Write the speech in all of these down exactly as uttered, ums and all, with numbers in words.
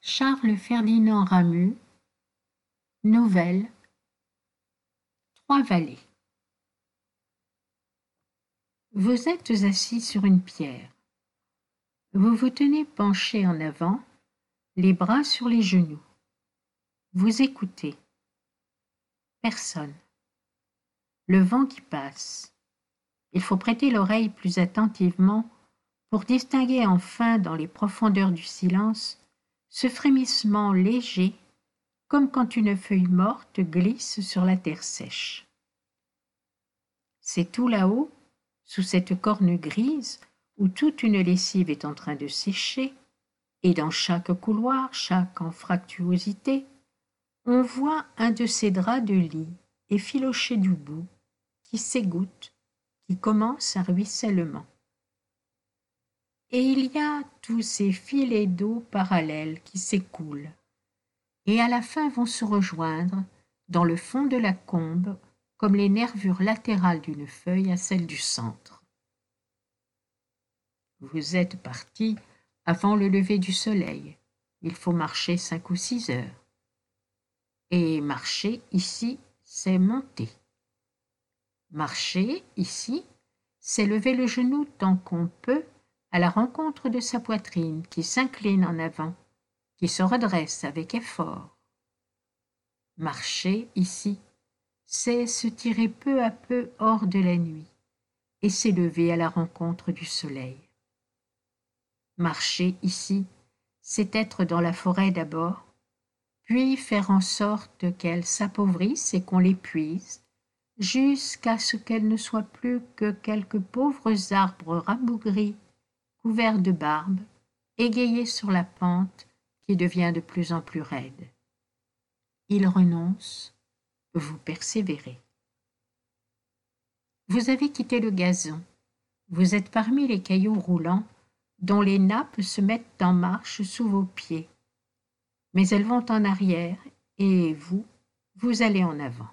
Charles Ferdinand Ramus, nouvelle, Trois vallées. Vous êtes assis sur une pierre. Vous vous tenez penché en avant, les bras sur les genoux. Vous écoutez. Personne. Le vent qui passe. Il faut prêter l'oreille plus attentivement pour distinguer enfin dans les profondeurs du silence ce frémissement léger comme quand une feuille morte glisse sur la terre sèche. C'est tout là-haut, sous cette corne grise où toute une lessive est en train de sécher, et dans chaque couloir, chaque anfractuosité, on voit un de ces draps de lit effiloché du bout, qui s'égoutte, qui commence un ruissellement. Et il y a tous ces filets d'eau parallèles qui s'écoulent, et à la fin vont se rejoindre dans le fond de la combe comme les nervures latérales d'une feuille à celle du centre. Vous êtes parti avant le lever du soleil. Il faut marcher cinq ou six heures. Et marcher ici, c'est monter. Marcher ici, c'est lever le genou tant qu'on peut à la rencontre de sa poitrine qui s'incline en avant, qui se redresse avec effort. Marcher ici, c'est se tirer peu à peu hors de la nuit et s'élever à la rencontre du soleil. Marcher ici, c'est être dans la forêt d'abord, puis faire en sorte qu'elle s'appauvrisse et qu'on l'épuise, jusqu'à ce qu'elle ne soit plus que quelques pauvres arbres rabougris, couverts de barbe, égayés sur la pente qui devient de plus en plus raide. Il renonce, vous persévérez. Vous avez quitté le gazon, vous êtes parmi les cailloux roulants dont les nappes se mettent en marche sous vos pieds. Mais elles vont en arrière et vous, vous allez en avant.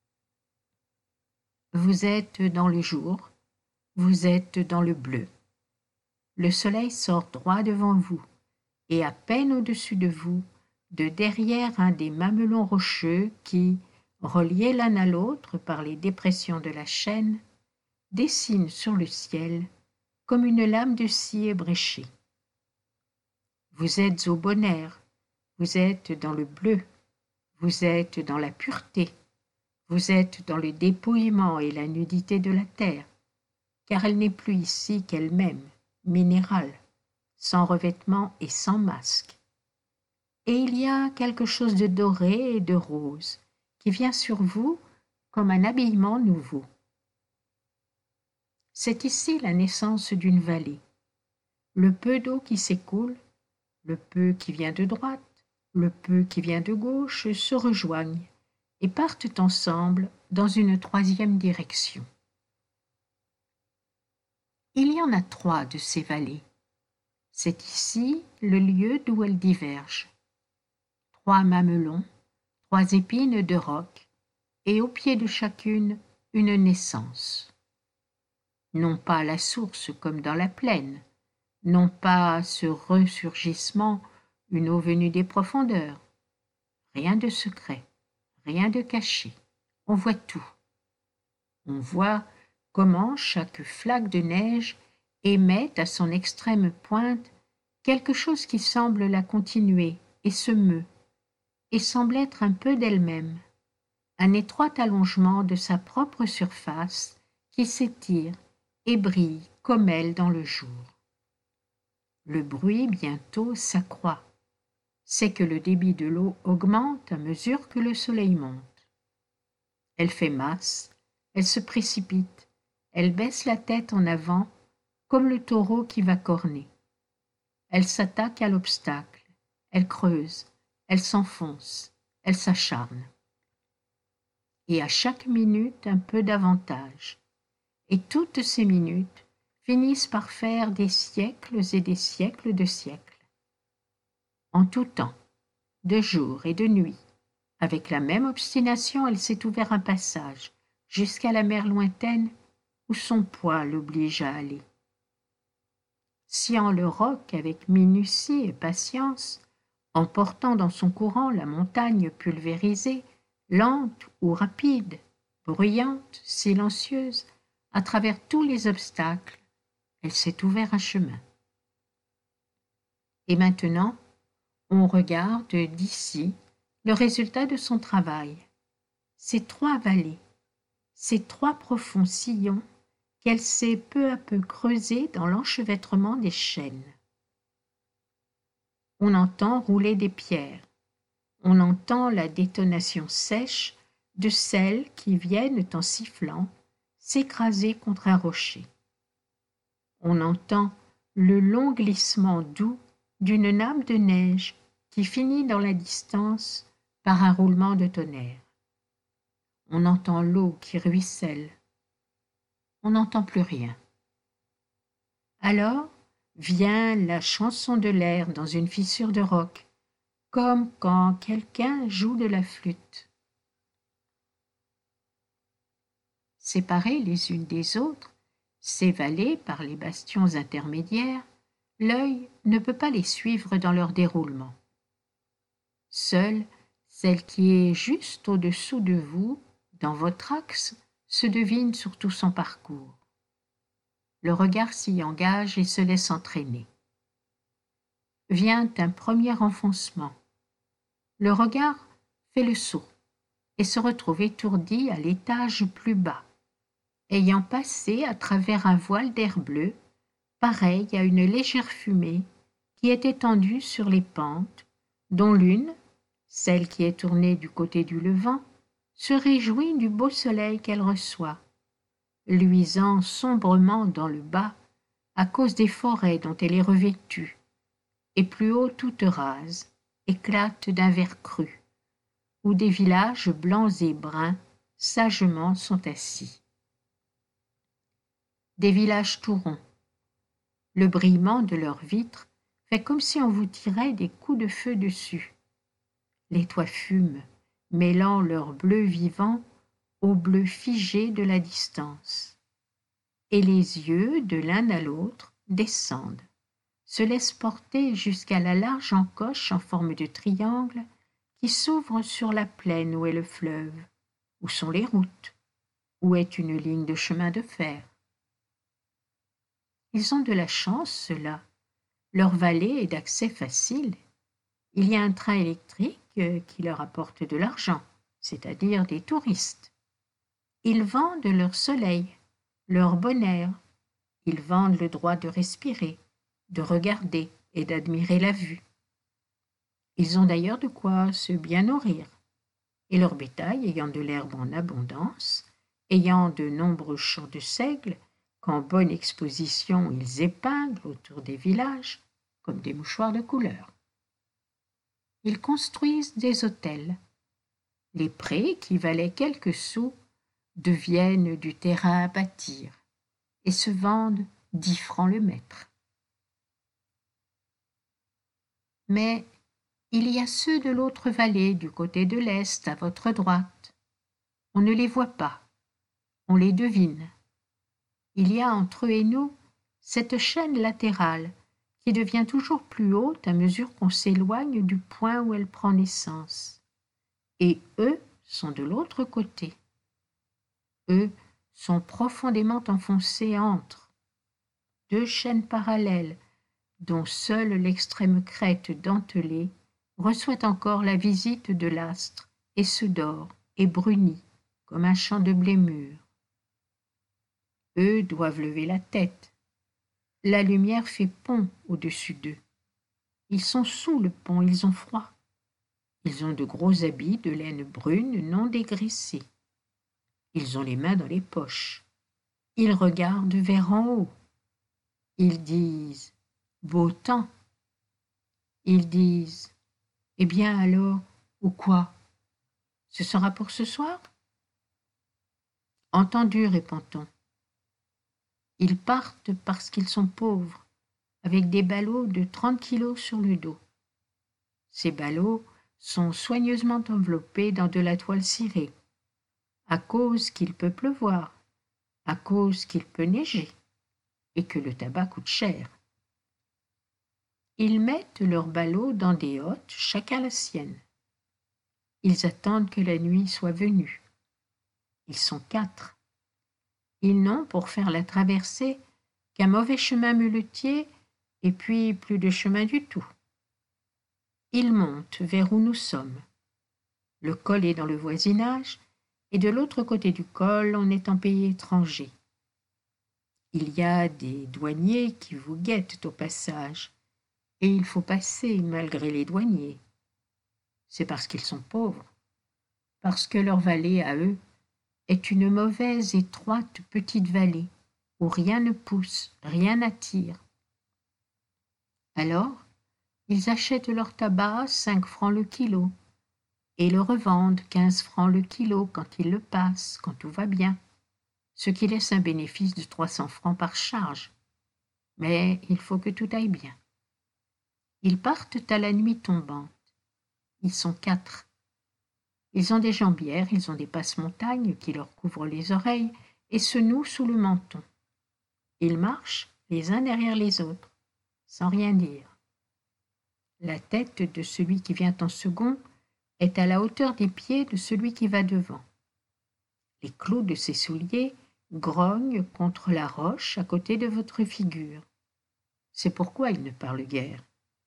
Vous êtes dans le jour, vous êtes dans le bleu. Le soleil sort droit devant vous et à peine au-dessus de vous, de derrière un des mamelons rocheux qui, reliés l'un à l'autre par les dépressions de la chaîne, dessinent sur le ciel comme une lame de scie ébréchée. Vous êtes au bon air, vous êtes dans le bleu, vous êtes dans la pureté, vous êtes dans le dépouillement et la nudité de la terre, car elle n'est plus ici qu'elle-même, minérale, sans revêtement et sans masque. Et il y a quelque chose de doré et de rose qui vient sur vous comme un habillement nouveau. C'est ici la naissance d'une vallée. Le peu d'eau qui s'écoule, le peu qui vient de droite, le peu qui vient de gauche se rejoignent et partent ensemble dans une troisième direction. Il y en a trois de ces vallées. C'est ici le lieu d'où elles divergent. Trois mamelons, trois épines de roc, et au pied de chacune, une naissance. Non pas la source comme dans la plaine, non pas ce ressurgissement, une eau venue des profondeurs. Rien de secret, rien de caché. On voit tout. On voit comment chaque flaque de neige émet à son extrême pointe quelque chose qui semble la continuer et se meut, et semble être un peu d'elle-même, un étroit allongement de sa propre surface qui s'étire et brille comme elle dans le jour. Le bruit bientôt s'accroît. C'est que le débit de l'eau augmente à mesure que le soleil monte. Elle fait masse, elle se précipite, elle baisse la tête en avant comme le taureau qui va corner. Elle s'attaque à l'obstacle, elle creuse, elle s'enfonce, elle s'acharne. Et à chaque minute un peu davantage. Et toutes ces minutes finissent par faire des siècles et des siècles de siècles. En tout temps, de jour et de nuit, avec la même obstination, elle s'est ouvert un passage jusqu'à la mer lointaine où son poids l'oblige à aller. Sciant le roc avec minutie et patience, emportant dans son courant la montagne pulvérisée, lente ou rapide, bruyante, silencieuse, à travers tous les obstacles, elle s'est ouvert un chemin. Et maintenant, on regarde d'ici le résultat de son travail. Ces trois vallées, ces trois profonds sillons qu'elle s'est peu à peu creusés dans l'enchevêtrement des chênes. On entend rouler des pierres, on entend la détonation sèche de celles qui viennent en sifflant s'écraser contre un rocher. On entend le long glissement doux d'une nappe de neige qui finit dans la distance par un roulement de tonnerre. On entend l'eau qui ruisselle. On n'entend plus rien. Alors vient la chanson de l'air dans une fissure de roc, comme quand quelqu'un joue de la flûte. Séparées les unes des autres, ces vallées par les bastions intermédiaires, l'œil ne peut pas les suivre dans leur déroulement. Seule celle qui est juste au-dessous de vous, dans votre axe, se devine sur tout son parcours. Le regard s'y engage et se laisse entraîner. Vient un premier enfoncement. Le regard fait le saut et se retrouve étourdi à l'étage plus bas, ayant passé à travers un voile d'air bleu, pareil à une légère fumée qui est étendue sur les pentes, dont l'une, celle qui est tournée du côté du levant, se réjouit du beau soleil qu'elle reçoit, luisant sombrement dans le bas à cause des forêts dont elle est revêtue, et plus haut toute rase, éclate d'un vert cru, où des villages blancs et bruns sagement sont assis. Des villages tout ronds. Le brillement de leurs vitres fait comme si on vous tirait des coups de feu dessus. Les toits fument, mêlant leur bleu vivant au bleu figé de la distance. Et les yeux, de l'un à l'autre, descendent, se laissent porter jusqu'à la large encoche en forme de triangle qui s'ouvre sur la plaine où est le fleuve, où sont les routes, où est une ligne de chemin de fer. Ils ont de la chance, ceux-là. Leur vallée est d'accès facile. Il y a un train électrique qui leur apporte de l'argent, c'est-à-dire des touristes. Ils vendent leur soleil, leur bon air. Ils vendent le droit de respirer, de regarder et d'admirer la vue. Ils ont d'ailleurs de quoi se bien nourrir, et leur bétail ayant de l'herbe en abondance, ayant de nombreux champs de seigle, qu'en bonne exposition ils épinglent autour des villages, comme des mouchoirs de couleur. Ils construisent des hôtels. Les prés, qui valaient quelques sous, deviennent du terrain à bâtir, et se vendent dix francs le mètre. Mais il y a ceux de l'autre vallée, du côté de l'est, à votre droite. On ne les voit pas, on les devine. Il y a entre eux et nous cette chaîne latérale qui devient toujours plus haute à mesure qu'on s'éloigne du point où elle prend naissance. Et eux sont de l'autre côté. Eux sont profondément enfoncés entre deux chaînes parallèles dont seule l'extrême crête dentelée reçoit encore la visite de l'astre et se dore et brunit comme un champ de blé mûr. Eux doivent lever la tête. La lumière fait pont au-dessus d'eux. Ils sont sous le pont, ils ont froid. Ils ont de gros habits de laine brune non dégraissés. Ils ont les mains dans les poches. Ils regardent vers en haut. Ils disent « beau temps ». Ils disent « eh bien alors, ou quoi? Ce sera pour ce soir ?» Entendu, répond-on. Ils partent parce qu'ils sont pauvres, avec des ballots de trente kilos sur le dos. Ces ballots sont soigneusement enveloppés dans de la toile cirée, à cause qu'il peut pleuvoir, à cause qu'il peut neiger, et que le tabac coûte cher. Ils mettent leurs ballots dans des hottes, chacun la sienne. Ils attendent que la nuit soit venue. Ils sont quatre. Ils n'ont pour faire la traversée qu'un mauvais chemin muletier et puis plus de chemin du tout. Ils montent vers où nous sommes. Le col est dans le voisinage, et de l'autre côté du col, on est en pays étranger. Il y a des douaniers qui vous guettent au passage, et il faut passer malgré les douaniers. C'est parce qu'ils sont pauvres, parce que leur vallée à eux est une mauvaise, étroite petite vallée, où rien ne pousse, rien n'attire. Alors, ils achètent leur tabac cinq francs le kilo, et le revendent quinze francs le kilo quand ils le passent, quand tout va bien, ce qui laisse un bénéfice de trois cents francs par charge. Mais il faut que tout aille bien. Ils partent à la nuit tombante. Ils sont quatre. Ils ont des jambières, ils ont des passe-montagnes qui leur couvrent les oreilles et se nouent sous le menton. Ils marchent les uns derrière les autres, sans rien dire. La tête de celui qui vient en second est à la hauteur des pieds de celui qui va devant. Les clous de ses souliers grognent contre la roche à côté de votre figure. C'est pourquoi il ne parle guère.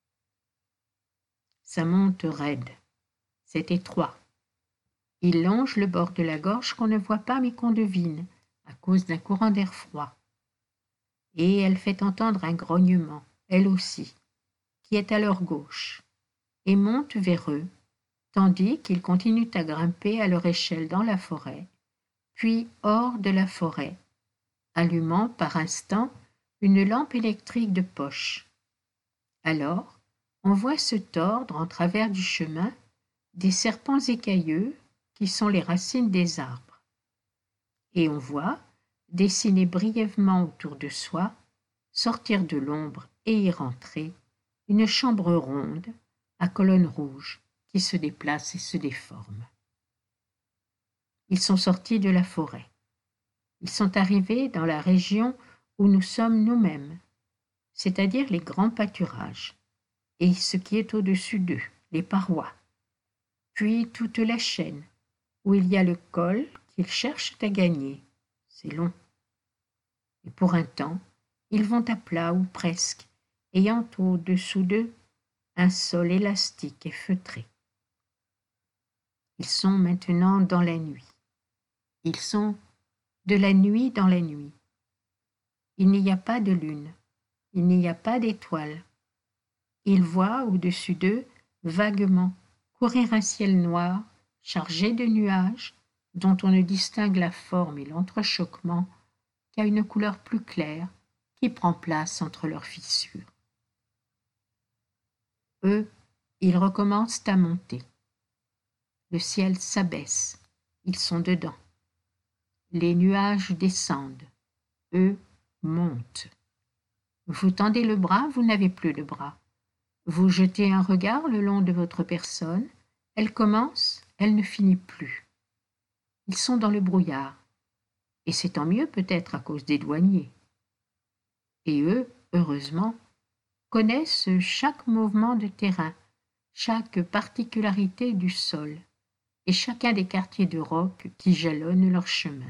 Ça monte raide. C'est étroit. Il longe le bord de la gorge qu'on ne voit pas mais qu'on devine, à cause d'un courant d'air froid. Et elle fait entendre un grognement, elle aussi, qui est à leur gauche, et monte vers eux, tandis qu'ils continuent à grimper à leur échelle dans la forêt, puis hors de la forêt, allumant par instant une lampe électrique de poche. Alors, on voit se tordre en travers du chemin des serpents écailleux qui sont les racines des arbres. Et on voit, dessiner brièvement autour de soi, sortir de l'ombre et y rentrer, une chambre ronde à colonnes rouges qui se déplace et se déforme. Ils sont sortis de la forêt. Ils sont arrivés dans la région où nous sommes nous-mêmes, c'est-à-dire les grands pâturages, et ce qui est au-dessus d'eux, les parois, puis toute la chaîne, où il y a le col qu'ils cherchent à gagner. C'est long. Et pour un temps, ils vont à plat ou presque, ayant au-dessous d'eux un sol élastique et feutré. Ils sont maintenant dans la nuit. Ils sont de la nuit dans la nuit. Il n'y a pas de lune, il n'y a pas d'étoiles. Ils voient au-dessus d'eux, vaguement, courir un ciel noir, chargé de nuages, dont on ne distingue la forme et l'entrechoquement qu'à une couleur plus claire qui prend place entre leurs fissures. Eux, ils recommencent à monter. Le ciel s'abaisse, ils sont dedans. Les nuages descendent, eux montent. Vous tendez le bras, vous n'avez plus de bras. Vous jetez un regard le long de votre personne, elle commence, elle ne finit plus. Ils sont dans le brouillard, et c'est tant mieux peut-être à cause des douaniers. Et eux, heureusement, connaissent chaque mouvement de terrain, chaque particularité du sol, et chacun des quartiers de roc qui jalonnent leur chemin.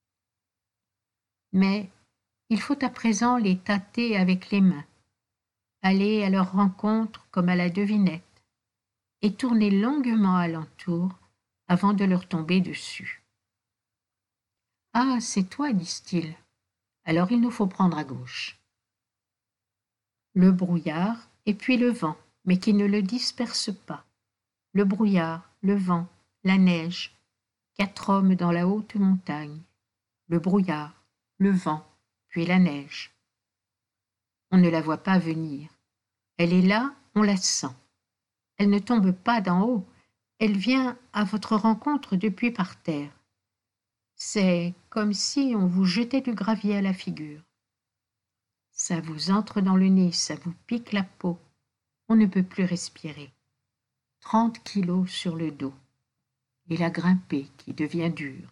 Mais il faut à présent les tâter avec les mains, aller à leur rencontre comme à la devinette, et tourner longuement alentour avant de leur tomber dessus. « Ah, c'est toi, disent-ils. Alors il nous faut prendre à gauche. » Le brouillard et puis le vent, mais qui ne le disperse pas. Le brouillard, le vent, la neige, quatre hommes dans la haute montagne. Le brouillard, le vent, puis la neige. On ne la voit pas venir. Elle est là, on la sent. Elle ne tombe pas d'en haut, elle vient à votre rencontre depuis par terre. C'est comme si on vous jetait du gravier à la figure. Ça vous entre dans le nez, ça vous pique la peau. On ne peut plus respirer. Trente kilos sur le dos. Et la grimpée qui devient dure.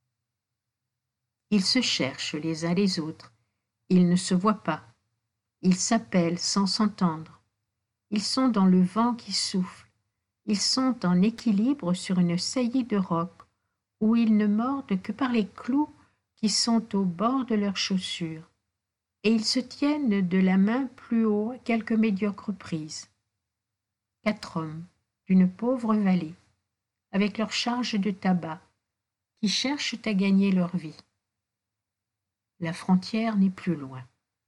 Ils se cherchent les uns les autres. Ils ne se voient pas. Ils s'appellent sans s'entendre. Ils sont dans le vent qui souffle. Ils sont en équilibre sur une saillie de roc, où ils ne mordent que par les clous qui sont au bord de leurs chaussures, et ils se tiennent de la main plus haut à quelques médiocres prises. Quatre hommes d'une pauvre vallée, avec leur charge de tabac, qui cherchent à gagner leur vie. La frontière n'est plus loin.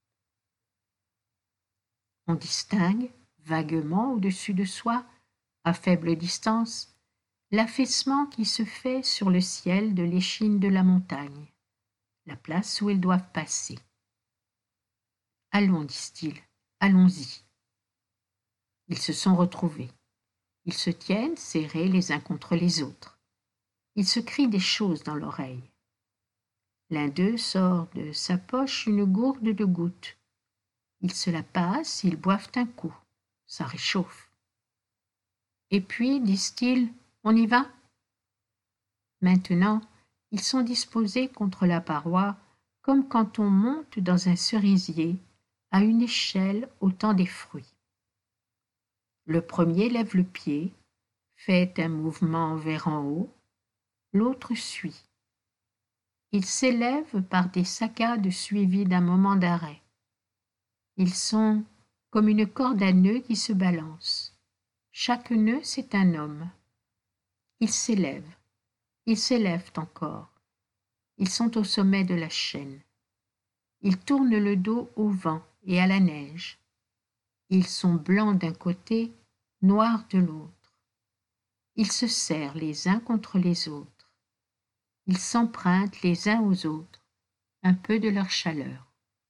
On distingue, vaguement au-dessus de soi, à faible distance, l'affaissement qui se fait sur le ciel de l'échine de la montagne, la place où ils doivent passer. Allons, disent-ils, allons-y. Ils se sont retrouvés. Ils se tiennent serrés les uns contre les autres. Ils se crient des choses dans l'oreille. L'un d'eux sort de sa poche une gourde de gouttes. Ils se la passent, ils boivent un coup. Ça réchauffe. Et puis, disent-ils, on y va? Maintenant, ils sont disposés contre la paroi, comme quand on monte dans un cerisier à une échelle au temps des fruits. Le premier lève le pied, fait un mouvement vers en haut, l'autre suit. Ils s'élèvent par des saccades suivies d'un moment d'arrêt. Ils sont comme une corde à nœuds qui se balance. Chaque nœud, c'est un homme. Ils s'élèvent, ils s'élèvent encore. Ils sont au sommet de la chaîne. Ils tournent le dos au vent et à la neige. Ils sont blancs d'un côté, noirs de l'autre. Ils se serrent les uns contre les autres. Ils s'empruntent les uns aux autres un peu de leur chaleur.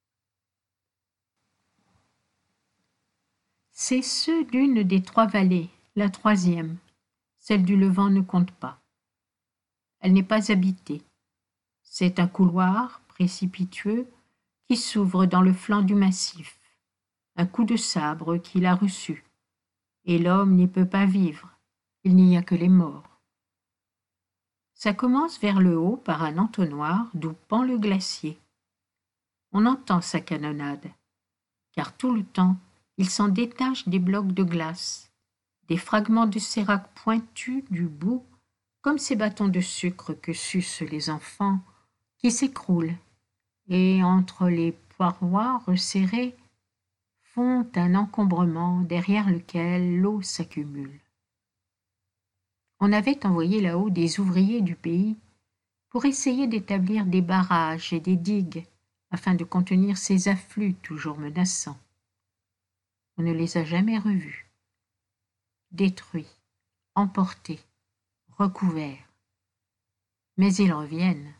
C'est ceux d'une des trois vallées, la troisième. Celle du Levant ne compte pas. Elle n'est pas habitée. C'est un couloir précipitueux qui s'ouvre dans le flanc du massif. Un coup de sabre qui l'a reçu. Et l'homme n'y peut pas vivre. Il n'y a que les morts. Ça commence vers le haut par un entonnoir d'où pend le glacier. On entend sa canonnade, car tout le temps, il s'en détache des blocs de glace, des fragments de sérac pointus du bout, comme ces bâtons de sucre que sucent les enfants, qui s'écroulent, et entre les parois resserrées, font un encombrement derrière lequel l'eau s'accumule. On avait envoyé là-haut des ouvriers du pays pour essayer d'établir des barrages et des digues afin de contenir ces afflux toujours menaçants. On ne les a jamais revus. Détruits, emportés, recouverts. Mais ils reviennent.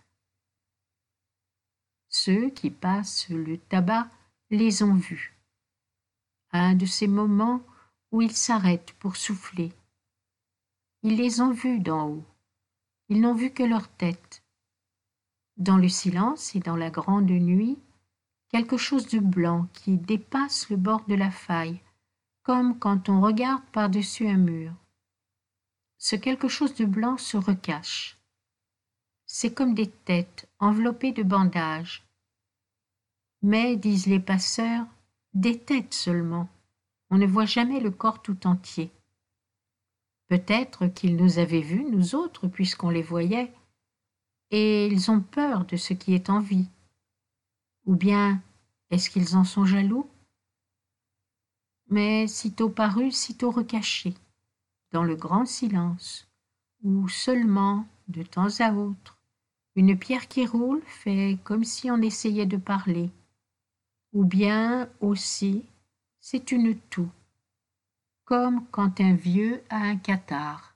Ceux qui passent le tabac les ont vus. À un de ces moments où ils s'arrêtent pour souffler. Ils les ont vus d'en haut. Ils n'ont vu que leur tête. Dans le silence et dans la grande nuit, quelque chose de blanc qui dépasse le bord de la faille, comme quand on regarde par-dessus un mur. Ce quelque chose de blanc se recache. C'est comme des têtes enveloppées de bandages. Mais, disent les passeurs, des têtes seulement. On ne voit jamais le corps tout entier. Peut-être qu'ils nous avaient vus, nous autres, puisqu'on les voyait, et ils ont peur de ce qui est en vie. Ou bien, est-ce qu'ils en sont jaloux? Mais sitôt parus, sitôt recachés, dans le grand silence, où seulement, de temps à autre, une pierre qui roule fait comme si on essayait de parler, ou bien aussi c'est une toux, comme quand un vieux a un catarrhe.